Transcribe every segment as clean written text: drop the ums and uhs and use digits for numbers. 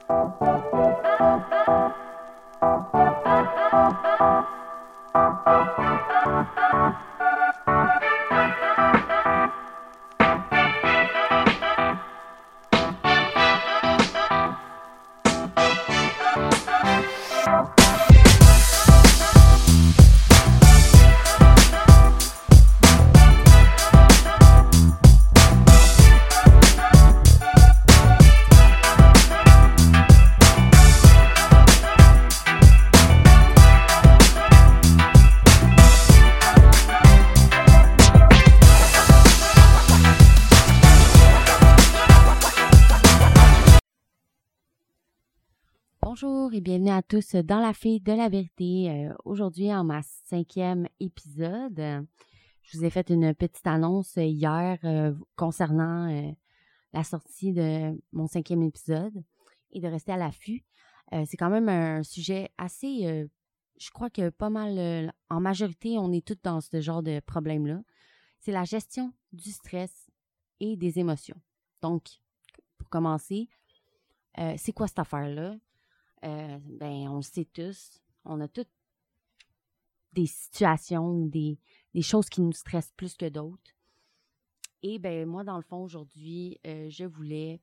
Bonjour et bienvenue à tous dans la Fille de la Vérité. Aujourd'hui, en ma 5e épisode, je vous ai fait une petite annonce hier concernant la sortie de mon 5e épisode et de rester à l'affût. C'est quand même un sujet assez, je crois que pas mal, en majorité, on est tous dans ce genre de problème-là. C'est la gestion du stress et des émotions. Donc, pour commencer, c'est quoi cette affaire-là? On le sait tous, on a toutes des situations, des choses qui nous stressent plus que d'autres. Et moi, dans le fond, aujourd'hui, je voulais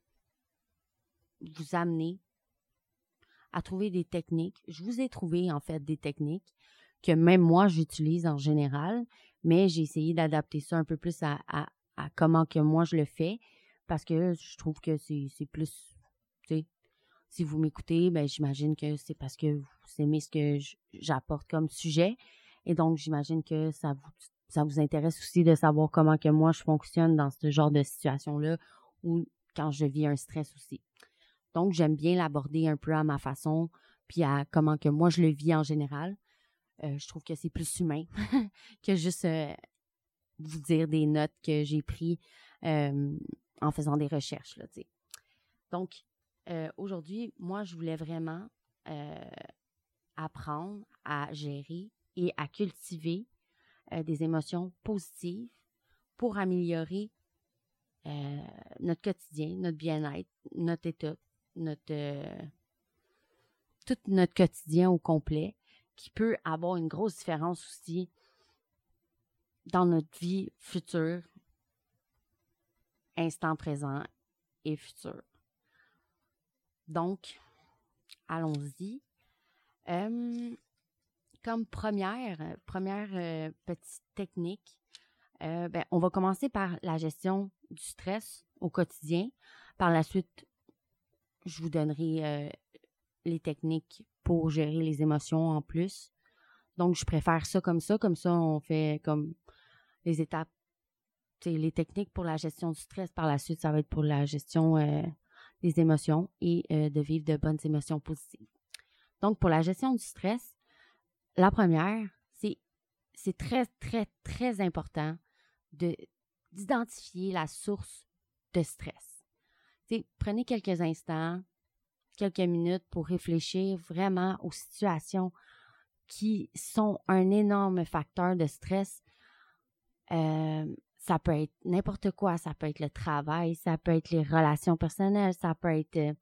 vous amener à trouver des techniques. Je vous ai trouvé, en fait, des techniques que même moi, j'utilise en général, mais j'ai essayé d'adapter ça un peu plus à comment que moi, je le fais, parce que je trouve que c'est plus, tu sais, si vous m'écoutez, j'imagine que c'est parce que vous aimez ce que j'apporte comme sujet. Et donc, j'imagine que ça vous intéresse aussi de savoir comment que moi, je fonctionne dans ce genre de situation-là ou quand je vis un stress aussi. Donc, j'aime bien l'aborder un peu à ma façon puis à comment que moi, je le vis en général. Je trouve que c'est plus humain que juste vous dire des notes que j'ai prises en faisant des recherches, là, tu sais. Donc, aujourd'hui, moi, je voulais vraiment apprendre à gérer et à cultiver des émotions positives pour améliorer notre quotidien, notre bien-être, notre état, tout notre quotidien au complet, qui peut avoir une grosse différence aussi dans notre vie future, instant présent et futur. Donc, allons-y. Comme première petite technique, on va commencer par la gestion du stress au quotidien. Par la suite, je vous donnerai les techniques pour gérer les émotions en plus. Donc, je préfère ça. Comme ça, on fait comme les étapes, les techniques pour la gestion du stress. Par la suite, ça va être pour la gestion des émotions et de vivre de bonnes émotions positives. Donc, pour la gestion du stress, la première, c'est très, très, très important d'identifier la source de stress. Prenez quelques instants, quelques minutes pour réfléchir vraiment aux situations qui sont un énorme facteur de stress. Ça peut être n'importe quoi, ça peut être le travail, ça peut être les relations personnelles, ça peut être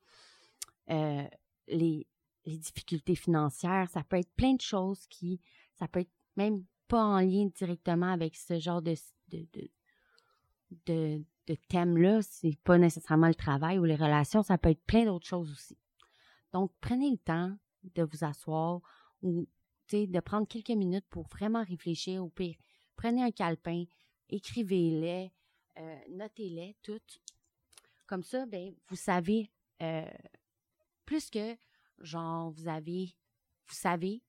les difficultés financières, ça peut être plein de choses ça peut être même pas en lien directement avec ce genre de thème-là, c'est pas nécessairement le travail ou les relations, ça peut être plein d'autres choses aussi. Donc, prenez le temps de vous asseoir ou de prendre quelques minutes pour vraiment réfléchir. Au pire, prenez un calepin, écrivez-les, notez-les toutes. Comme ça, vous savez plus que genre vous savez,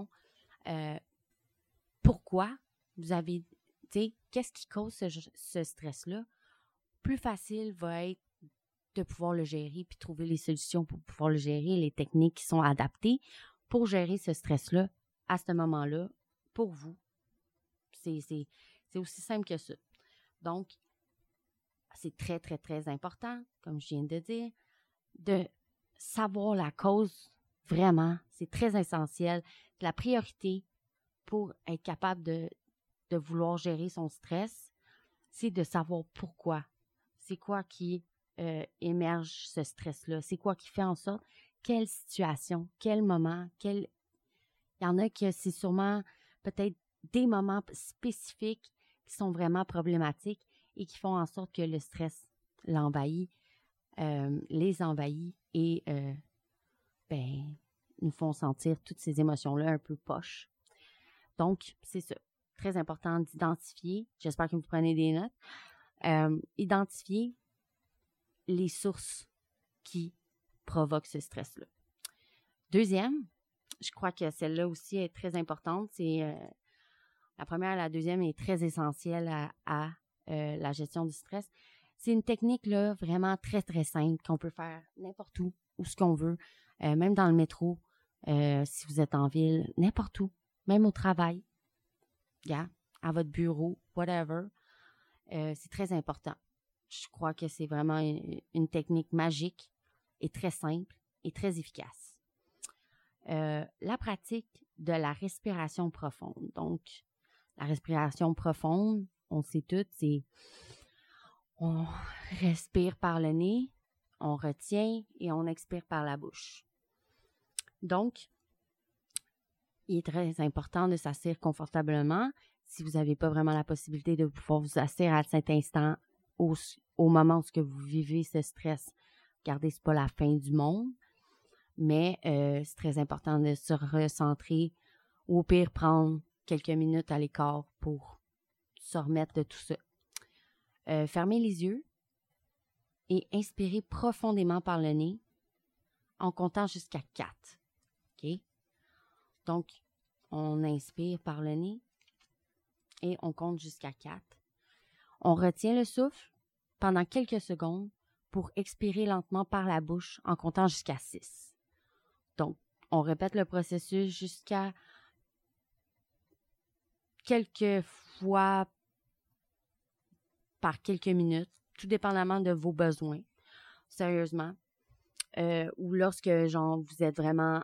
pourquoi vous avez, qu'est-ce qui cause ce stress-là. Plus facile va être de pouvoir le gérer puis trouver les solutions pour pouvoir le gérer, les techniques qui sont adaptées pour gérer ce stress-là à ce moment-là pour vous. C'est aussi simple que ça. Donc, c'est très, très, très important, comme je viens de dire, de savoir la cause, vraiment, c'est très essentiel. La priorité pour être capable de vouloir gérer son stress, c'est de savoir pourquoi. C'est quoi qui émerge ce stress-là? C'est quoi qui fait en sorte? Quelle situation? Quel moment? Il y en a que c'est sûrement peut-être des moments spécifiques qui sont vraiment problématiques et qui font en sorte que le stress l'envahit, les envahit et nous font sentir toutes ces émotions-là un peu poches. Donc, c'est ça. Très important d'identifier, j'espère que vous prenez des notes, identifier les sources qui provoquent ce stress-là. Deuxième, je crois que celle-là aussi est très importante, c'est la première et la deuxième est très essentielle à la gestion du stress. C'est une technique là vraiment très, très simple qu'on peut faire n'importe où ce qu'on veut, même dans le métro, si vous êtes en ville, n'importe où, même au travail, à votre bureau, whatever. C'est très important. Je crois que c'est vraiment une technique magique et très simple et très efficace. La pratique de la respiration profonde. Donc, la respiration profonde, on le sait toutes, c'est on respire par le nez, on retient et on expire par la bouche. Donc, il est très important de s'asseoir confortablement. Si vous n'avez pas vraiment la possibilité de pouvoir vous asseoir à cet instant, au moment où vous vivez ce stress, regardez, c'est pas la fin du monde, mais c'est très important de se recentrer ou au pire prendre quelques minutes à l'écart pour se remettre de tout ça. Fermez les yeux et inspirez profondément par le nez en comptant jusqu'à 4. OK? Donc, on inspire par le nez et on compte jusqu'à 4. On retient le souffle pendant quelques secondes pour expirer lentement par la bouche en comptant jusqu'à 6. Donc, on répète le processus jusqu'à quelques fois par quelques minutes, tout dépendamment de vos besoins, sérieusement. Ou lorsque, vous êtes vraiment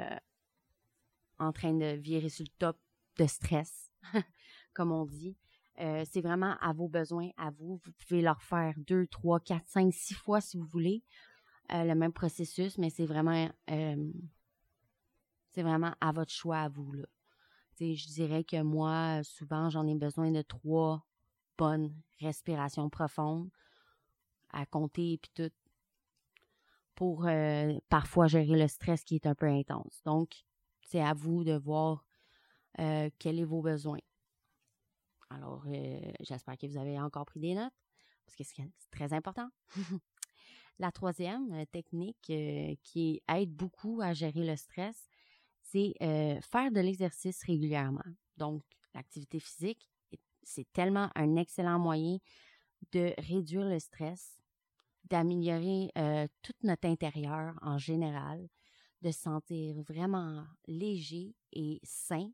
en train de virer sur le top de stress, comme on dit. C'est vraiment à vos besoins, à vous. Vous pouvez leur faire 2, 3, 4, 5, 6 fois si vous voulez le même processus, mais c'est vraiment à votre choix à vous, là. Je dirais que moi, souvent, j'en ai besoin de 3 bonnes respirations profondes à compter et puis tout pour parfois gérer le stress qui est un peu intense. Donc, c'est à vous de voir quels sont vos besoins. Alors, j'espère que vous avez encore pris des notes parce que c'est très important. La troisième technique qui aide beaucoup à gérer le stress, c'est faire de l'exercice régulièrement. Donc, l'activité physique, c'est tellement un excellent moyen de réduire le stress, d'améliorer tout notre intérieur en général, de se sentir vraiment léger et sain.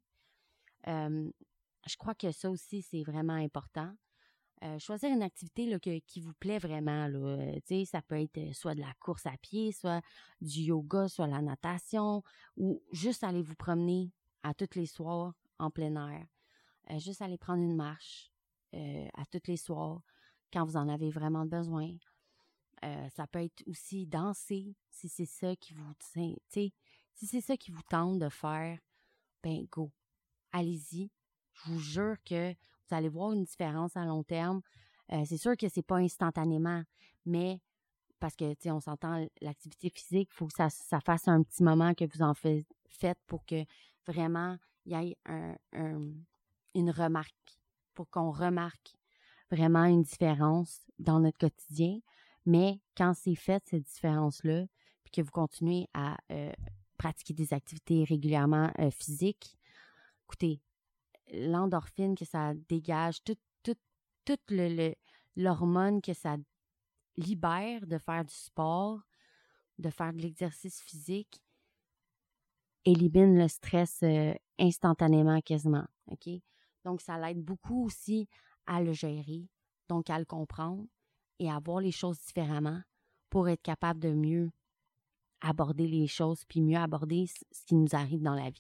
Je crois que ça aussi, c'est vraiment important. Choisir une activité là, qui vous plaît vraiment. Là. Ça peut être soit de la course à pied, soit du yoga, soit la natation, ou juste aller vous promener à tous les soirs en plein air. Juste aller prendre une marche à tous les soirs quand vous en avez vraiment besoin. Ça peut être aussi danser si c'est ça qui vous si c'est ça qui vous tente de faire, ben go, allez-y. Je vous jure que vous allez voir une différence à long terme. C'est sûr que c'est pas instantanément, mais parce que on s'entend, l'activité physique, il faut que ça fasse un petit moment que vous en faites pour que vraiment il y ait une remarque, pour qu'on remarque vraiment une différence dans notre quotidien. Mais quand c'est fait, cette différence-là, puis que vous continuez à pratiquer des activités régulièrement physiques, écoutez, l'endorphine que ça dégage, toute l'hormone que ça libère de faire du sport, de faire de l'exercice physique, élimine le stress instantanément quasiment. OK? Donc, ça l'aide beaucoup aussi à le gérer, donc à le comprendre et à voir les choses différemment pour être capable de mieux aborder les choses puis mieux aborder ce qui nous arrive dans la vie.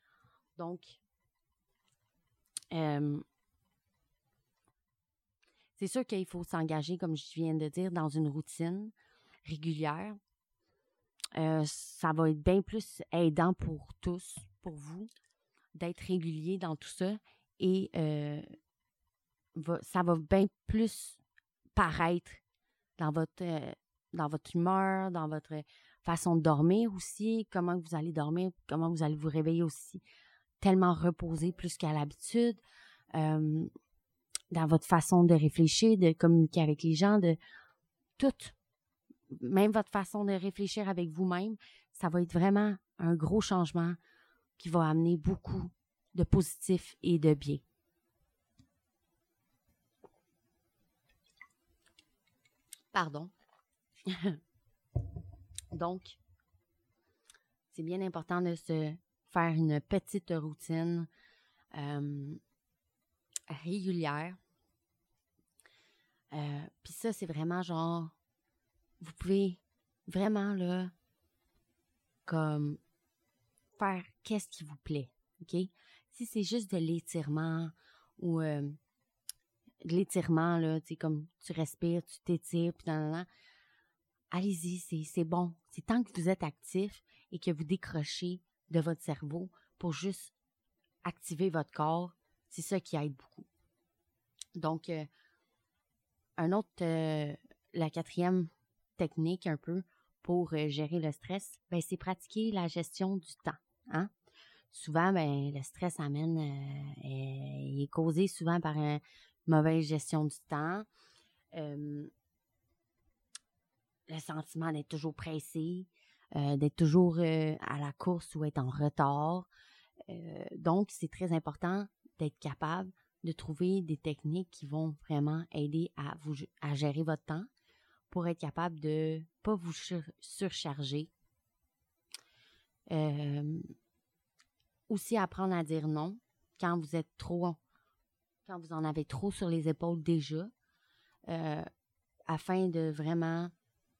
Donc, C'est sûr qu'il faut s'engager, comme je viens de dire, dans une routine régulière. Ça va être bien plus aidant pour tous, pour vous, d'être régulier dans tout ça. Et ça va bien plus paraître dans votre humeur, dans votre façon de dormir aussi, comment vous allez dormir, comment vous allez vous réveiller aussi, tellement reposé plus qu'à l'habitude, dans votre façon de réfléchir, de communiquer avec les gens, de tout, même votre façon de réfléchir avec vous-même, ça va être vraiment un gros changement qui va amener beaucoup de positif et de bien. Pardon. Donc, c'est bien important de se faire une petite routine régulière. Puis ça, c'est vraiment genre, vous pouvez vraiment là, comme faire qu'est-ce qui vous plaît, OK? Si c'est juste de l'étirement ou de l'étirement, là, tu sais, comme tu respires, tu t'étires, puis allez-y, c'est bon. C'est tant que vous êtes actif et que vous décrochez de votre cerveau pour juste activer votre corps, c'est ça qui aide beaucoup. Donc, la 4e technique un peu pour gérer le stress, ben, c'est pratiquer la gestion du temps. Hein? Souvent, ben, le stress il est causé souvent par une mauvaise gestion du temps. Le sentiment d'être toujours pressé, d'être toujours à la course ou être en retard. Donc, c'est très important d'être capable de trouver des techniques qui vont vraiment aider à gérer votre temps pour être capable de ne pas vous surcharger. Aussi apprendre à dire non quand vous en avez trop sur les épaules déjà, afin de vraiment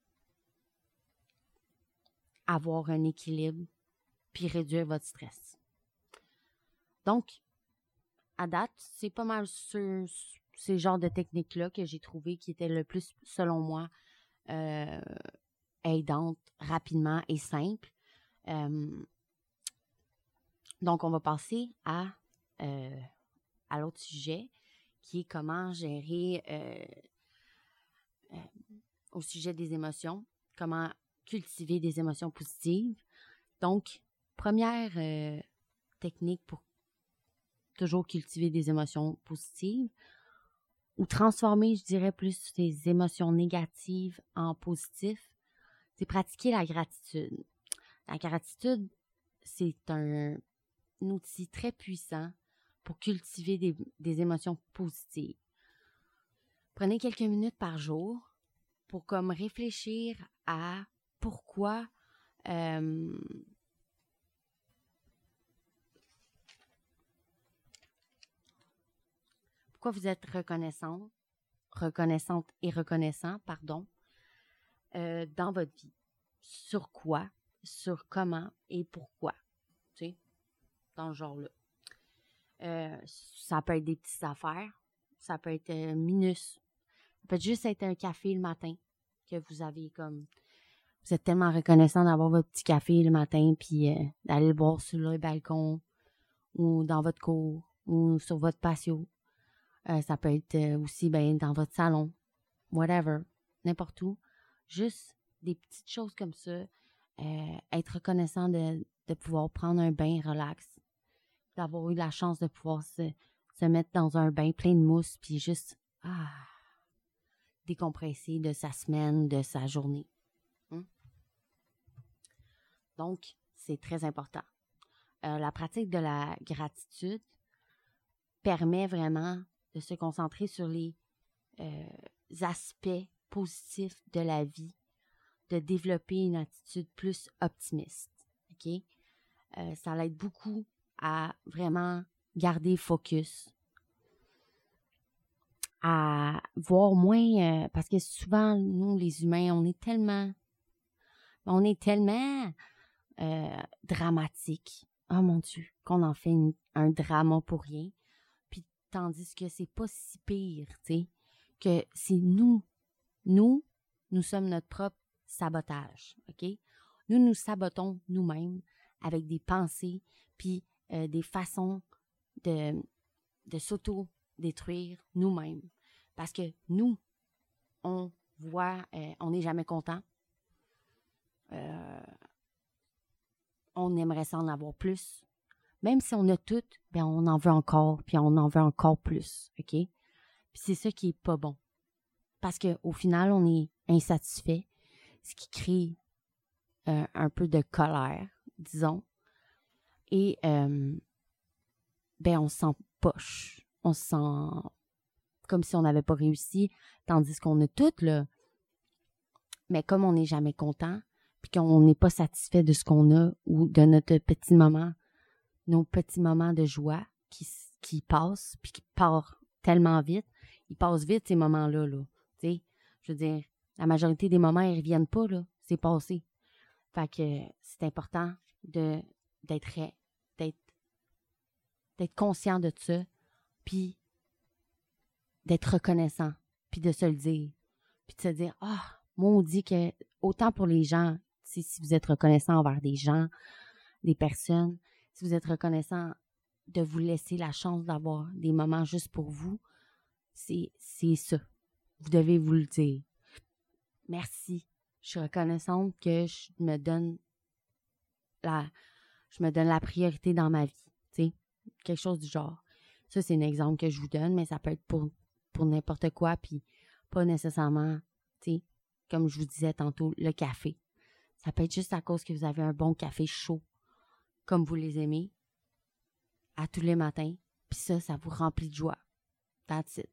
avoir un équilibre puis réduire votre stress. Donc, à date, c'est pas mal sur ces genres de techniques-là que j'ai trouvé qui étaient le plus, selon moi, aidantes rapidement et simples. Donc, on va passer à l'autre sujet qui est comment gérer au sujet des émotions, comment cultiver des émotions positives. Donc, première technique pour toujours cultiver des émotions positives ou transformer, je dirais, plus des émotions négatives en positives, c'est pratiquer la gratitude. La gratitude, c'est un outil très puissant pour cultiver des émotions positives. Prenez quelques minutes par jour pour comme réfléchir à pourquoi vous êtes reconnaissante et reconnaissant, dans votre vie. Sur quoi, sur comment et pourquoi, tu sais, dans le genre-là. Ça peut être des petites affaires, ça peut être minus, ça peut juste être un café le matin que vous avez comme... Vous êtes tellement reconnaissant d'avoir votre petit café le matin puis d'aller le boire sur le balcon ou dans votre cour ou sur votre patio. Ça peut être aussi dans votre salon, whatever, n'importe où. Juste des petites choses comme ça. Être reconnaissant de pouvoir prendre un bain relax, d'avoir eu la chance de pouvoir se mettre dans un bain plein de mousse puis juste décompresser de sa semaine, de sa journée. Donc, c'est très important. La pratique de la gratitude permet vraiment de se concentrer sur les aspects positifs de la vie, de développer une attitude plus optimiste. OK? Ça l'aide beaucoup à vraiment garder focus, à voir moins, parce que souvent, nous, les humains, on est tellement dramatique. Oh mon Dieu, qu'on en fait un drama pour rien. Puis tandis que c'est pas si pire, tu sais, que c'est nous sommes notre propre sabotage, OK? Nous sabotons nous-mêmes avec des pensées puis des façons de s'auto-détruire nous-mêmes. Parce que nous, on voit, on n'est jamais content. On aimerait s'en avoir plus. Même si on a tout, ben on en veut encore, puis on en veut encore plus, OK? Puis c'est ça qui est pas bon. Parce qu'au final, on est insatisfait, ce qui crée un peu de colère, disons. Et ben on se sent poche. On se sent comme si on n'avait pas réussi, tandis qu'on a tout, là. Mais comme on n'est jamais content, puis qu'on n'est pas satisfait de ce qu'on a ou de notre petit moment, nos petits moments de joie qui passent, puis qui partent tellement vite. Ils passent vite, ces moments-là, là. Tu sais, je veux dire, la majorité des moments, ils reviennent pas, là. C'est passé. Fait que c'est important d'être conscient de ça, puis d'être reconnaissant, puis de se le dire, puis de se dire, moi, on dit que, autant pour les gens, si vous êtes reconnaissant envers des gens, des personnes, si vous êtes reconnaissant de vous laisser la chance d'avoir des moments juste pour vous, c'est ça. Vous devez vous le dire. Merci. Je suis reconnaissante que je me donne la priorité dans ma vie. Tu sais, quelque chose du genre. Ça, c'est un exemple que je vous donne, mais ça peut être pour n'importe quoi, puis pas nécessairement, tu sais, comme je vous disais tantôt, le café. Ça peut être juste à cause que vous avez un bon café chaud, comme vous les aimez, à tous les matins, puis ça vous remplit de joie. That's it.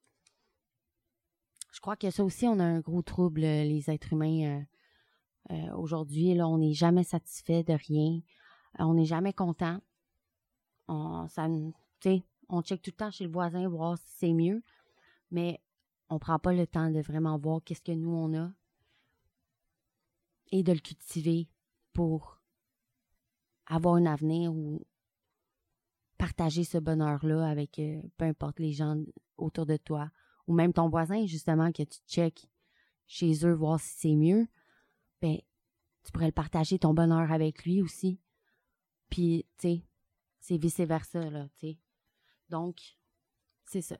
Je crois que ça aussi, on a un gros trouble, les êtres humains, aujourd'hui. Là, on n'est jamais satisfait de rien. On n'est jamais content. On check tout le temps chez le voisin, voir si c'est mieux, mais on prend pas le temps de vraiment voir qu'est-ce que nous, on a et de le cultiver pour avoir un avenir ou partager ce bonheur-là avec peu importe les gens autour de toi ou même ton voisin, justement, que tu checkes chez eux, voir si c'est mieux, ben, tu pourrais le partager ton bonheur avec lui aussi. Puis, tu sais, c'est vice-versa, là, tu sais. Donc, c'est ça.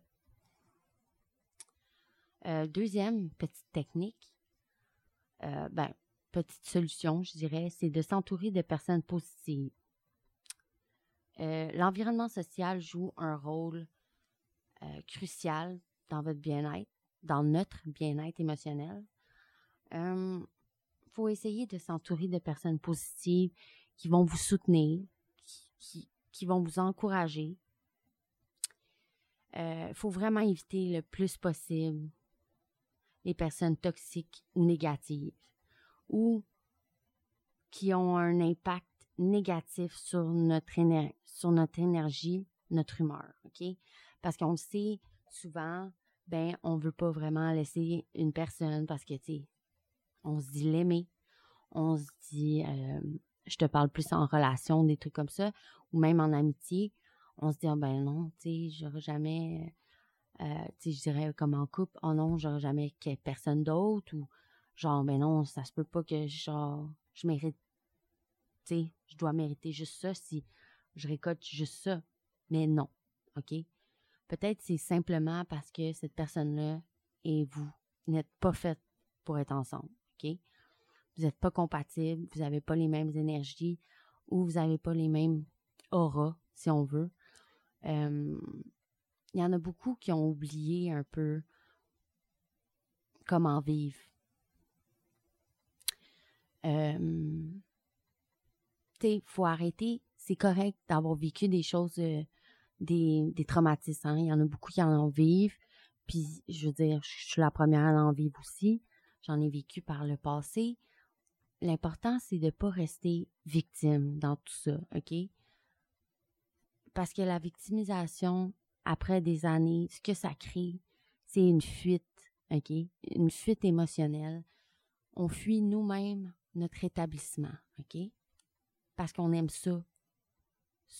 Deuxième petite technique, petite solution, je dirais, c'est de s'entourer de personnes positives. L'environnement social joue un rôle crucial dans votre bien-être, dans notre bien-être émotionnel. Faut essayer de s'entourer de personnes positives qui vont vous soutenir, qui vont vous encourager. Faut vraiment éviter le plus possible les personnes toxiques ou négatives ou qui ont un impact négatif sur notre énergie, notre humeur, OK? Parce qu'on le sait, souvent, on veut pas vraiment laisser une personne parce que, tu sais, on se dit l'aimer, on se dit, je te parle plus en relation, des trucs comme ça, ou même en amitié, on se dit, non, tu sais, j'aurais jamais, tu sais, je dirais comme en couple, oh non, j'aurais jamais personne d'autre, ou genre, non, ça se peut pas que, genre, je mérite, tu sais, je dois mériter juste ça si je récolte juste ça. Mais non, OK? Peut-être c'est simplement parce que cette personne-là et vous n'êtes pas faites pour être ensemble, OK? Vous n'êtes pas compatibles, vous n'avez pas les mêmes énergies ou vous n'avez pas les mêmes auras, si on veut. Il y en a beaucoup qui ont oublié un peu comment vivre. Il faut arrêter. C'est correct d'avoir vécu des choses, des traumatismes. Hein? Il y en a beaucoup qui en vivent. Puis, je veux dire, je suis la première à en vivre aussi. J'en ai vécu par le passé. L'important, c'est de ne pas rester victime dans tout ça, OK? Parce que la victimisation, après des années, ce que ça crée, c'est une fuite, OK? Une fuite émotionnelle. On fuit nous-mêmes notre établissement, OK? Parce qu'on aime ça,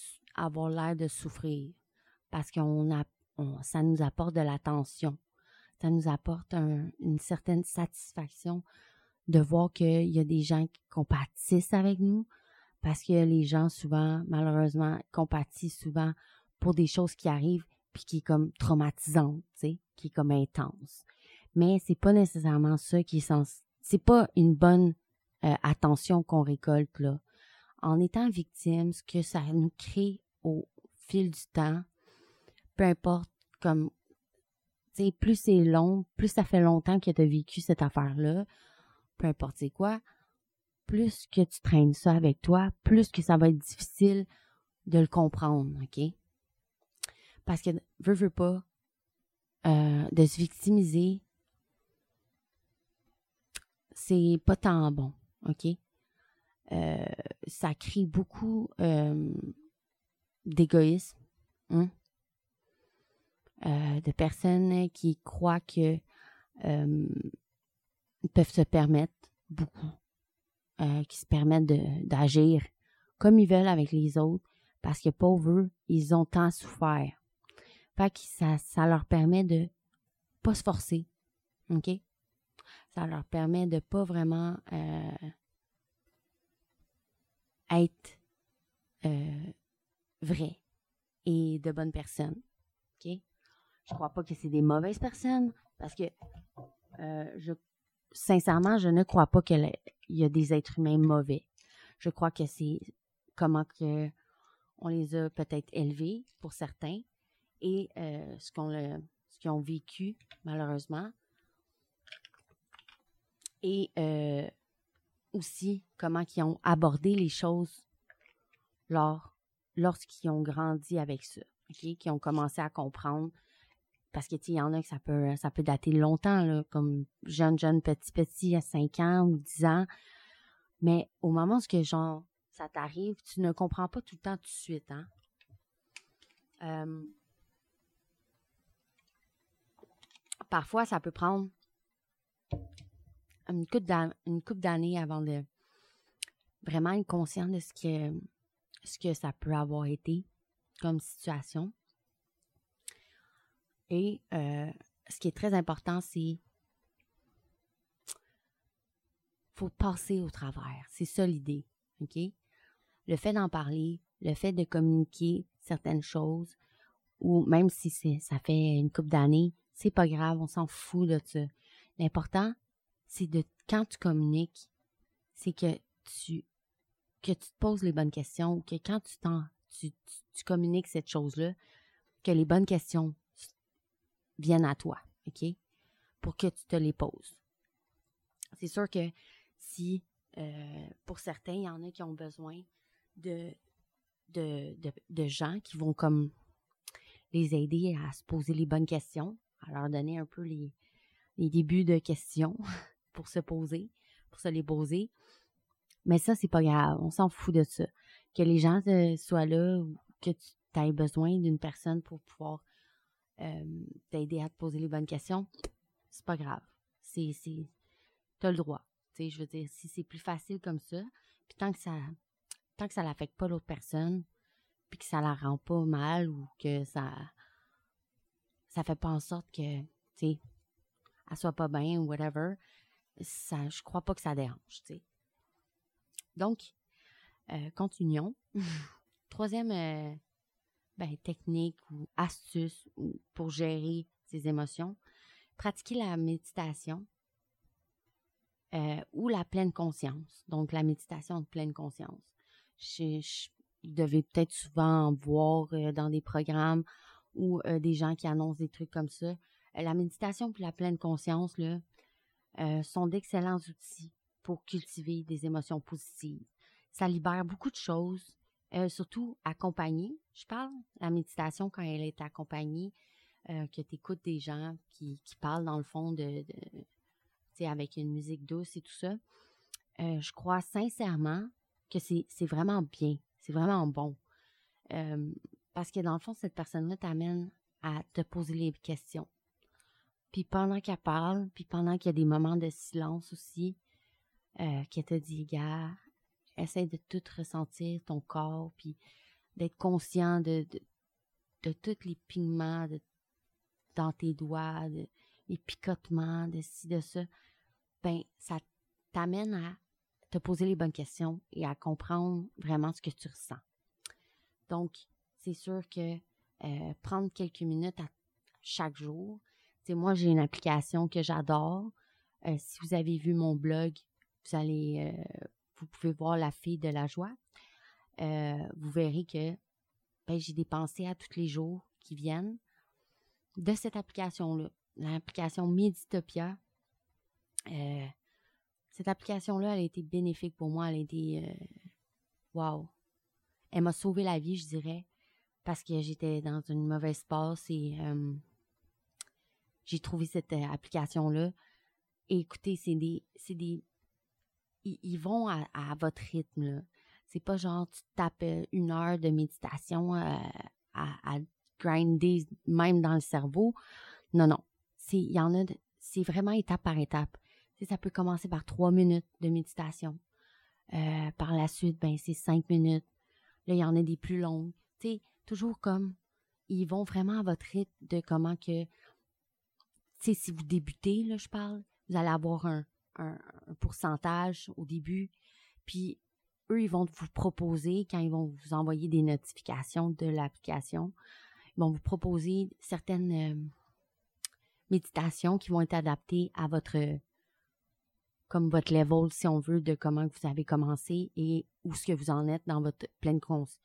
avoir l'air de souffrir. Parce ça nous apporte de l'attention. ça nous apporte une certaine satisfaction de voir qu'il y a des gens qui compatissent avec nous, parce que les gens, souvent, malheureusement, compatissent souvent pour des choses qui arrivent puis qui est comme traumatisante, tu sais, qui est comme intense. Mais c'est pas nécessairement ça qui est censé... C'est pas une bonne attention qu'on récolte, là. En étant victime, ce que ça nous crée au fil du temps, peu importe, comme, tu sais, plus c'est long, plus ça fait longtemps que tu as vécu cette affaire-là, peu importe c'est quoi, plus que tu traînes ça avec toi, plus que ça va être difficile de le comprendre, OK? Parce que, veux pas, de se victimiser, c'est pas tant bon, OK? Ça crée beaucoup d'égoïsme, hein? De personnes qui croient que peuvent se permettre beaucoup, qui se permettent d'agir comme ils veulent avec les autres, parce que pauvres eux, ils ont tant souffert. Fait que ça leur permet de pas se forcer, OK? Ça leur permet de pas vraiment être vrai et de bonnes personnes, OK? Je crois pas que c'est des mauvaises personnes, parce que sincèrement, je ne crois pas qu'il y a des êtres humains mauvais. Je crois que c'est comment que on les a peut-être élevés pour certains et ce qu'ils ont vécu malheureusement, et aussi comment ils ont abordé les choses lorsqu'ils ont grandi avec ça, OK? Qui ont commencé à comprendre. Parce que, tu sais, il y en a que ça peut dater longtemps, là, comme jeune, petit, à 5 ans ou 10 ans. Mais au moment où genre, ça t'arrive, tu ne comprends pas tout le temps tout de suite, hein. Parfois, ça peut prendre une couple d'années avant de vraiment être conscient de ce que ça peut avoir été comme situation. Et ce qui est très important, c'est faut passer au travers. C'est ça l'idée, OK? Le fait d'en parler, le fait de communiquer certaines choses, ou même si ça fait une couple d'années, c'est pas grave, on s'en fout de ça. L'important, c'est quand tu communiques, c'est que tu te poses les bonnes questions, ou que quand tu communiques cette chose-là, que les bonnes questions viennent à toi, OK? Pour que tu te les poses. C'est sûr que si, pour certains, il y en a qui ont besoin de gens qui vont comme les aider à se poser les bonnes questions, à leur donner un peu les débuts de questions pour se les poser. Mais ça, c'est pas grave, on s'en fout de ça. Que les gens soient là ou que tu aies besoin d'une personne pour pouvoir t'aider à te poser les bonnes questions, c'est pas grave. T'as le droit. Tu sais, je veux dire, si c'est plus facile comme ça, puis tant que ça l'affecte pas l'autre personne, puis que ça la rend pas mal ou que ça fait pas en sorte que, tu sais, elle soit pas bien ou whatever, je crois pas que ça dérange, tu sais. Donc, continuons. Troisième technique ou astuce pour gérer ses émotions, pratiquer la méditation ou la pleine conscience. Donc, la méditation de pleine conscience. Vous devez peut-être souvent en voir dans des programmes ou des gens qui annoncent des trucs comme ça. La méditation puis la pleine conscience là, sont d'excellents outils pour cultiver des émotions positives. Ça libère beaucoup de choses, surtout accompagné. Je parle la méditation quand elle est accompagnée, que tu écoutes des gens qui parlent dans le fond tu sais, avec une musique douce et tout ça. Je crois sincèrement que c'est vraiment bien, c'est vraiment bon. Parce que dans le fond, cette personne-là t'amène à te poser les questions. Puis pendant qu'elle parle, puis pendant qu'il y a des moments de silence aussi, qu'elle te dit, gars, essaie de tout ressentir ton corps, puis d'être conscient de tous les pigments dans tes doigts, des picotements, de ci, de ça, ben ça t'amène à te poser les bonnes questions et à comprendre vraiment ce que tu ressens. Donc, c'est sûr que prendre quelques minutes chaque jour. Moi, j'ai une application que j'adore. Si vous avez vu mon blog, vous pouvez voir la fille de la joie. Vous verrez que j'ai des pensées à tous les jours qui viennent de cette application-là. L'application Meditopia. Cette application-là, elle a été bénéfique pour moi. Elle a été... wow! Elle m'a sauvé la vie, je dirais, parce que j'étais dans une mauvaise passe et j'ai trouvé cette application-là. Et écoutez, ils vont à votre rythme, là. C'est pas genre tu tapes 1 heure de méditation à grinder même dans le cerveau. Non, non. C'est vraiment étape par étape. Ça peut commencer par 3 minutes de méditation. Par la suite, c'est 5 minutes. Là, il y en a des plus longues. Toujours comme, ils vont vraiment à votre rythme de comment que, si vous débutez, là, je parle, vous allez avoir un pourcentage au début, puis eux, ils vont vous proposer, quand ils vont vous envoyer des notifications de l'application, ils vont vous proposer certaines méditations qui vont être adaptées à votre level, si on veut, de comment vous avez commencé et où ce que vous en êtes dans votre pleine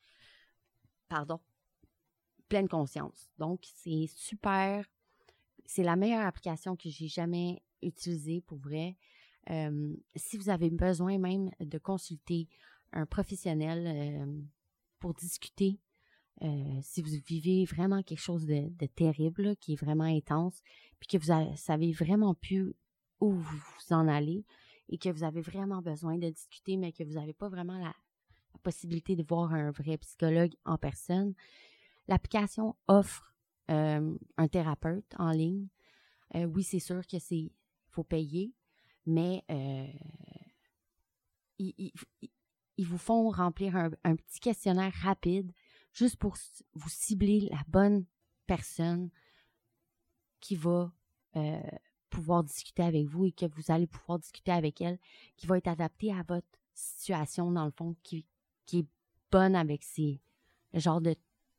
conscience. Donc, c'est super. C'est la meilleure application que j'ai jamais utilisée pour vrai. Si vous avez besoin même de consulter un professionnel pour discuter, si vous vivez vraiment quelque chose de terrible, là, qui est vraiment intense, puis que vous savez vraiment plus où vous en allez et que vous avez vraiment besoin de discuter, mais que vous n'avez pas vraiment la possibilité de voir un vrai psychologue en personne, l'application offre un thérapeute en ligne. Oui, c'est sûr que faut payer, mais ils vous font remplir un petit questionnaire rapide juste pour vous cibler la bonne personne qui va pouvoir discuter avec vous et que vous allez pouvoir discuter avec elle, qui va être adaptée à votre situation, dans le fond, qui est bonne avec le genre de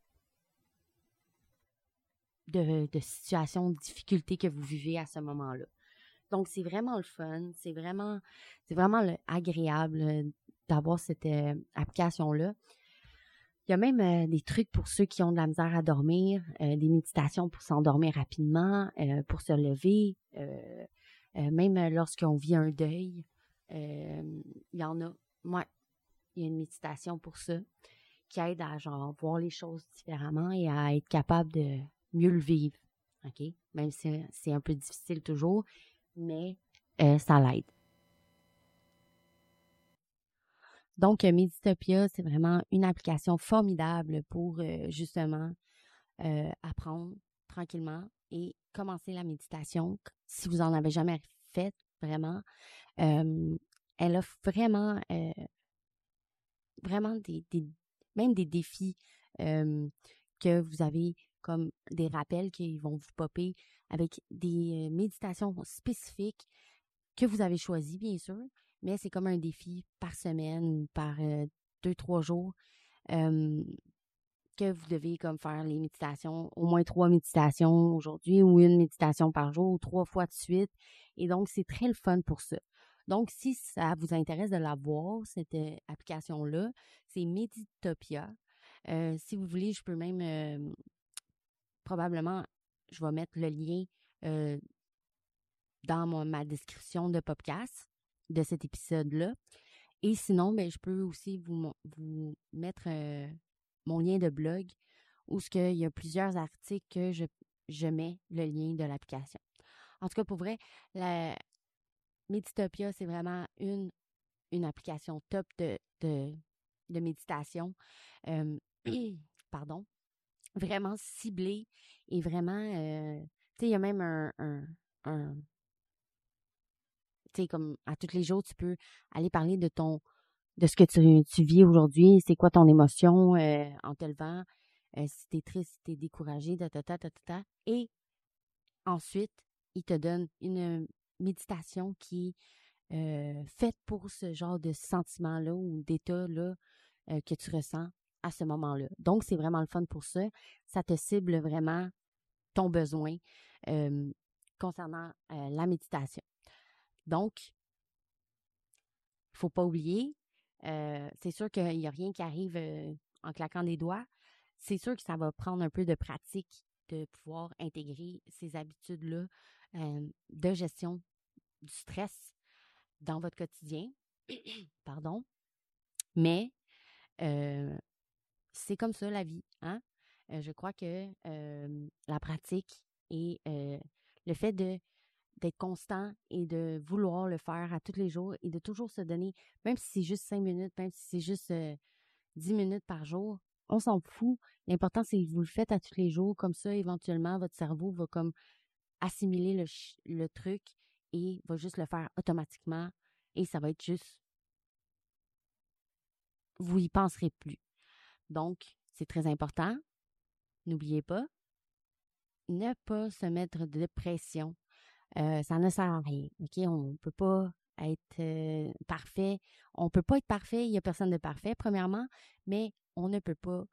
situation, de difficulté que vous vivez à ce moment-là. Donc, c'est vraiment le fun, c'est vraiment agréable d'avoir cette application-là. Il y a même des trucs pour ceux qui ont de la misère à dormir, des méditations pour s'endormir rapidement, pour se lever, même lorsqu'on vit un deuil. Il y en a. Moi, il y a une méditation pour ça qui aide à voir les choses différemment et à être capable de mieux le vivre. OK? Même si c'est un peu difficile toujours, mais ça l'aide. Donc, Meditopia, c'est vraiment une application formidable pour justement apprendre tranquillement et commencer la méditation. Si vous en avez jamais fait, vraiment, elle offre vraiment même des défis que vous avez comme des rappels qui vont vous popper avec des méditations spécifiques que vous avez choisies, bien sûr, mais c'est comme un défi par semaine ou par 2-3 jours que vous devez comme faire les méditations, au moins 3 méditations aujourd'hui ou 1 méditation par jour ou 3 fois de suite. Et donc, c'est très le fun pour ça. Donc, si ça vous intéresse de la voir, cette application-là, c'est Meditopia. Si vous voulez, je peux même probablement, je vais mettre le lien dans ma description de podcast de cet épisode-là. Et sinon, je peux aussi vous mettre mon lien de blog où il y a plusieurs articles que je mets le lien de l'application. En tout cas, pour vrai, la Meditopia, c'est vraiment une application top de méditation. Pardon. Vraiment ciblée et vraiment, il y a même un comme à tous les jours, tu peux aller parler de ce que tu vis aujourd'hui, c'est quoi ton émotion en te levant, si t'es triste, si t'es découragé, Et ensuite, il te donne une méditation qui est faite pour ce genre de sentiment-là ou d'état-là que tu ressens à ce moment-là. Donc, c'est vraiment le fun pour ça. Ça te cible vraiment ton besoin concernant la méditation. Donc, il ne faut pas oublier, c'est sûr qu'il n'y a rien qui arrive en claquant des doigts. C'est sûr que ça va prendre un peu de pratique de pouvoir intégrer ces habitudes-là de gestion du stress dans votre quotidien. Pardon. Mais c'est comme ça la vie, hein? Je crois que la pratique et le fait d'être constant et de vouloir le faire à tous les jours et de toujours se donner, même si c'est juste 5 minutes, même si c'est juste 10 minutes par jour, on s'en fout. L'important, c'est que vous le faites à tous les jours. Comme ça, éventuellement, votre cerveau va comme assimiler le truc et va juste le faire automatiquement et ça va être juste, vous y penserez plus. Donc, c'est très important. N'oubliez pas, ne pas se mettre de pression. Ça ne sert à rien. OK? On ne peut pas être parfait. On ne peut pas être parfait. Il n'y a personne de parfait, premièrement, mais on ne peut pas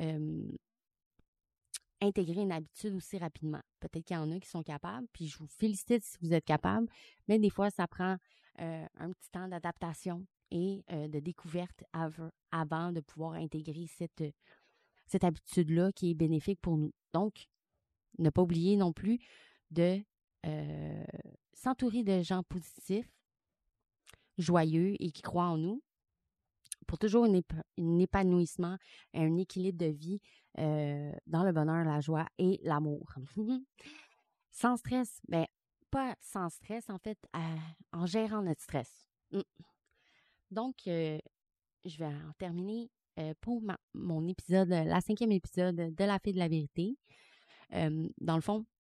intégrer une habitude aussi rapidement. Peut-être qu'il y en a qui sont capables, puis je vous félicite si vous êtes capable, mais des fois, ça prend un petit temps d'adaptation et de découverte avant de pouvoir intégrer cette habitude-là qui est bénéfique pour nous. Donc, ne pas oublier non plus de s'entourer de gens positifs, joyeux et qui croient en nous pour toujours un épanouissement, un équilibre de vie dans le bonheur, la joie et l'amour. Sans stress, ben pas sans stress, en fait, en gérant notre stress. Donc, je vais en terminer pour mon épisode, la 5e épisode de La Fille de la Vérité. Dans le fond,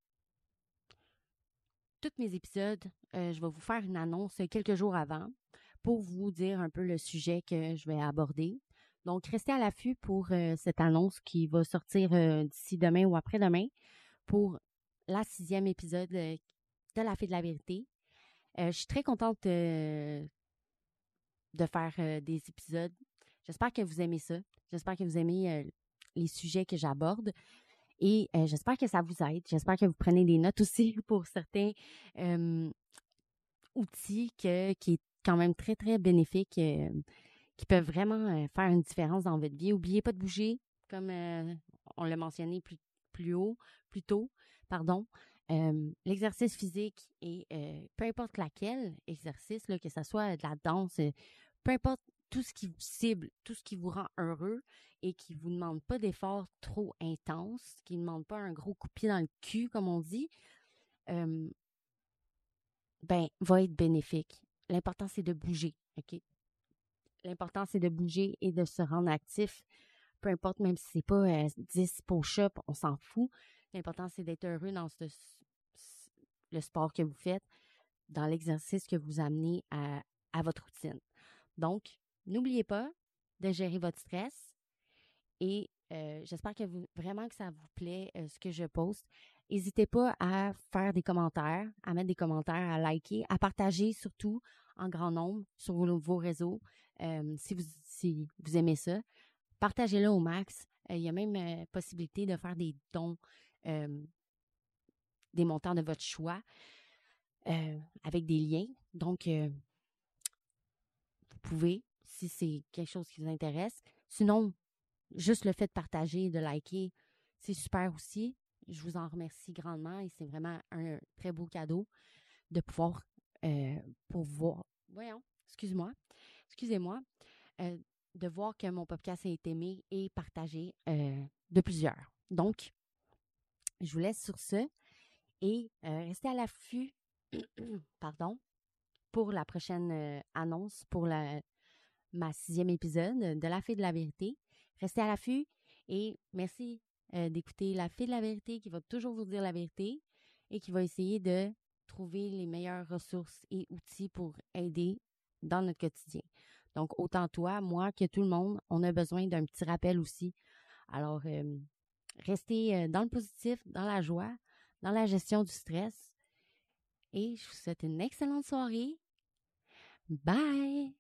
tous mes épisodes, je vais vous faire une annonce quelques jours avant pour vous dire un peu le sujet que je vais aborder. Donc, restez à l'affût pour cette annonce qui va sortir d'ici demain ou après-demain pour la 6e épisode de La Fille de la Vérité. Je suis très contente de faire des épisodes. J'espère que vous aimez ça. J'espère que vous aimez les sujets que j'aborde. Et j'espère que ça vous aide. J'espère que vous prenez des notes aussi pour certains outils qui est quand même très, très bénéfique, qui peuvent vraiment faire une différence dans votre vie. N'oubliez pas de bouger, comme on l'a mentionné plus tôt, pardon. L'exercice physique et peu importe laquelle exercice, là, que ce soit de la danse, peu importe tout ce qui vous cible, tout ce qui vous rend heureux et qui ne vous demande pas d'efforts trop intenses, qui ne demande pas un gros coup de pied dans le cul, comme on dit, va être bénéfique. L'important, c'est de bouger, OK? L'important, c'est de bouger et de se rendre actif. Peu importe, même si c'est pas 10 push-ups, on s'en fout. L'important, c'est d'être heureux dans le sport que vous faites, dans l'exercice que vous amenez à votre routine. Donc, n'oubliez pas de gérer votre stress et j'espère vraiment que ça vous plaît ce que je poste. N'hésitez pas à faire des commentaires, à mettre des commentaires, à liker, à partager surtout en grand nombre sur vos réseaux si vous aimez ça. Partagez-le au max. Il y a même possibilité de faire des dons, des montants de votre choix avec des liens. Donc, vous pouvez, si c'est quelque chose qui vous intéresse. Sinon, juste le fait de partager et de liker, c'est super aussi. Je vous en remercie grandement et c'est vraiment un très beau cadeau de pouvoir excusez-moi, de voir que mon podcast a été aimé et partagé de plusieurs. Donc, je vous laisse sur ce et restez à l'affût, pardon, pour la prochaine annonce pour ma 6e épisode de La Fille de la Vérité. Restez à l'affût et merci d'écouter La Fille de la Vérité qui va toujours vous dire la vérité et qui va essayer de trouver les meilleures ressources et outils pour aider dans notre quotidien. Donc, autant toi, moi que tout le monde, on a besoin d'un petit rappel aussi. Alors, restez dans le positif, dans la joie, dans la gestion du stress et je vous souhaite une excellente soirée. Bye!